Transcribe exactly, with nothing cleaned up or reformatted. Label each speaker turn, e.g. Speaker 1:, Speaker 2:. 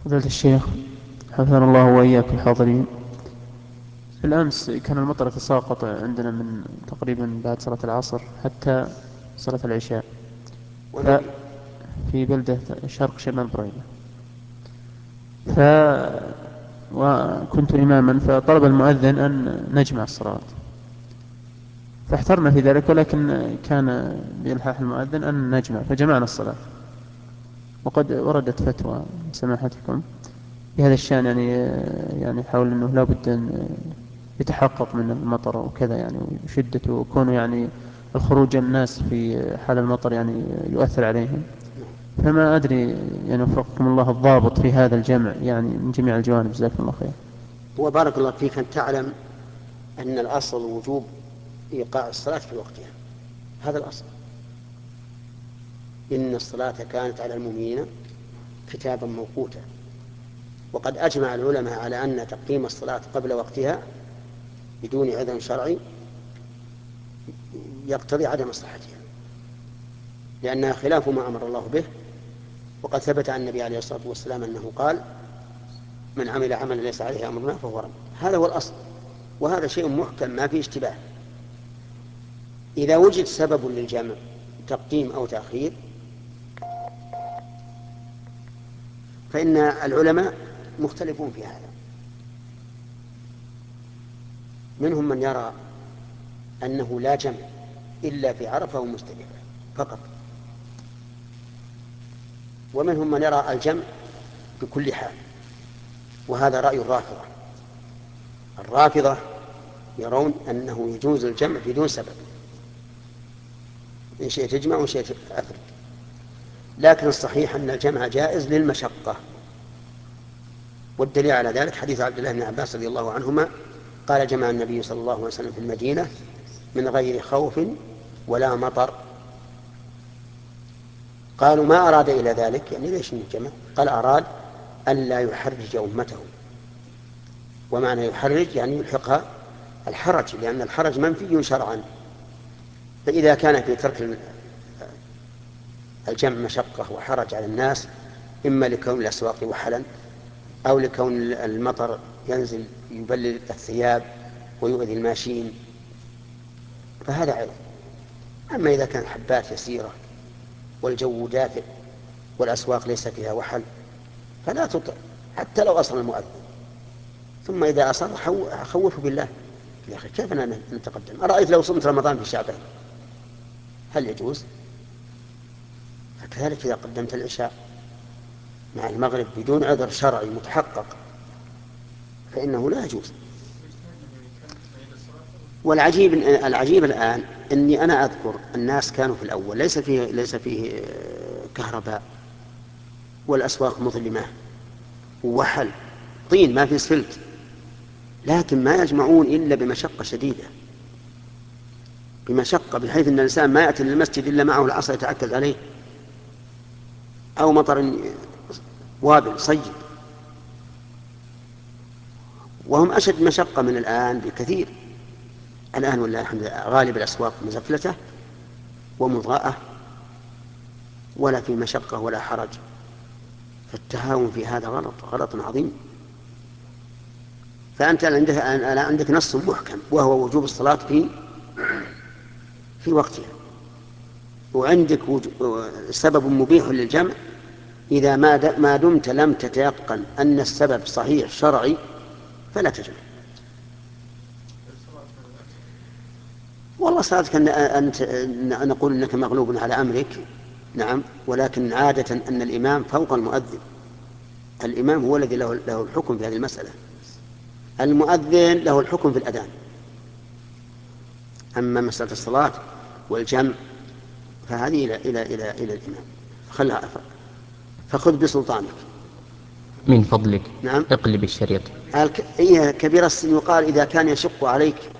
Speaker 1: فضيلة الشيخ، حفظنا الله وإياك الحاضرين. بالأمس كان المطر يتساقط عندنا من تقريبا بعد صلاة العصر حتى صلاة العشاء.
Speaker 2: وين هي؟
Speaker 1: ففي بلدة شرق شمال بريدة. ف
Speaker 2: نعم.
Speaker 1: وكنت إماما، فطلب المؤذن أن نجمع الصلاة، فاحترنا في ذلك، ولكن كان بإلحاح المؤذن أن نجمع، فجمعنا الصلاة. وقد وردت فتوى من سماحتكم في هذا الشأن، يعني يعني حول أنه لا بد أن يتحقق من المطر وكذا، يعني وشدته، وكونه يعني الخروج الناس في حال المطر يعني يؤثر عليهم.
Speaker 2: نعم.
Speaker 1: فما أدري، يعني وفقكم الله، الضابط في هذا الجمع يعني من جميع الجوانب، جزاكم الله خير.
Speaker 2: هو بارك الله فيك أن تعلم أن الأصل وجوب إيقاع الصلاة في وقتها، هذا الأصل. إن الصلاة كانت على المؤمنين كتابا موقوتا. وقد أجمع العلماء على أن تقديم الصلاة قبل وقتها بدون عذر شرعي يقتضي عدم صحتها، لأنها خلاف ما أمر الله به. وقد ثبت عن النبي عليه الصلاة والسلام أنه قال: من عمل عملا ليس عليه أمرنا فهو رد. هذا هو الأصل، وهذا شيء محكم ما فيه اشتباه. إذا وجد سبب للجمع، تقديم أو تأخير، فإن العلماء مختلفون في هذا. منهم من يرى أنه لا جمع إلا في عرفة ومزدلفة فقط، ومنهم من يرى الجمع بكل حال، وهذا رأي الرافضة. الرافضة يرون أنه يجوز الجمع بدون سبب، إن شئت تجمع وإن شئت أفرد. لكن الصحيح أن الجمع جائز للمشقة، والدليل على ذلك حديث عبد الله بن عباس رضي الله عنهما قال: جمع النبي صلى الله عليه وسلم في المدينة من غير خوف ولا مطر. قالوا: ما أراد إلى ذلك؟ يعني ليش الجمع؟ قال: أراد أن لا يحرج أمته. ومعنى يحرج يعني يلحقها الحرج، لأن الحرج منفي شرعا. فإذا كان في ترك الجمع مشقة وحرج على الناس، إما لكون الأسواق وحلا، أو لكون المطر ينزل يبلل الثياب ويؤذي الماشين، فهذا عيب. أما إذا كانت حبات يسيرة والجو دافئ والأسواق ليس فيها وحل فلا تطع، حتى لو أصل المؤذن. ثم إذا أصر خوفه بالله: يا أخي كيف نتقدم؟ أرأيت لو صمت رمضان في شعبان هل يجوز؟ فكذلك إذا قدمت العشاء مع المغرب بدون عذر شرعي متحقق فإنه لا يجوز. والعجيب العجيب الآن أني أنا أذكر الناس كانوا في الأول ليس فيه ليس فيه كهرباء، والأسواق مظلمة ووحل طين ما في سفلت، لكن ما يجمعون إلا بمشقة شديدة، بمشقة بحيث أن الإنسان ما يأتي للمسجد إلا معه العصا يتعكز عليه، أو مطر وابل صيب. وهم أشد مشقة من الآن بكثير. الآن والله الحمد لله غالب الأسواق مزفلتة ومضاءة، ولا في مشقة ولا حرج. فالتهاون في هذا غلط غلط عظيم. فأنت عندك عندك نص محكم وهو وجوب الصلاة في في وقتها، وعندك سبب مبيح للجمع. إذا ما دمت لم تتيقن أن السبب صحيح شرعي فلا تجمع. والله صلاتك أنت نقول أنك مغلوب على أمرك، نعم، ولكن عادة أن الإمام فوق المؤذن. الإمام هو الذي له, له الحكم في هذه المسألة. المؤذن له الحكم في الأذان، أما مسألة الصلاة والجمع فهذه إلى, إلى, إلى, إلى الإمام. خلها فخذ بسلطانك.
Speaker 3: من فضلك
Speaker 2: نعم.
Speaker 3: اقلب الشريط.
Speaker 2: هي كبير السن يقال إذا كان يشق عليك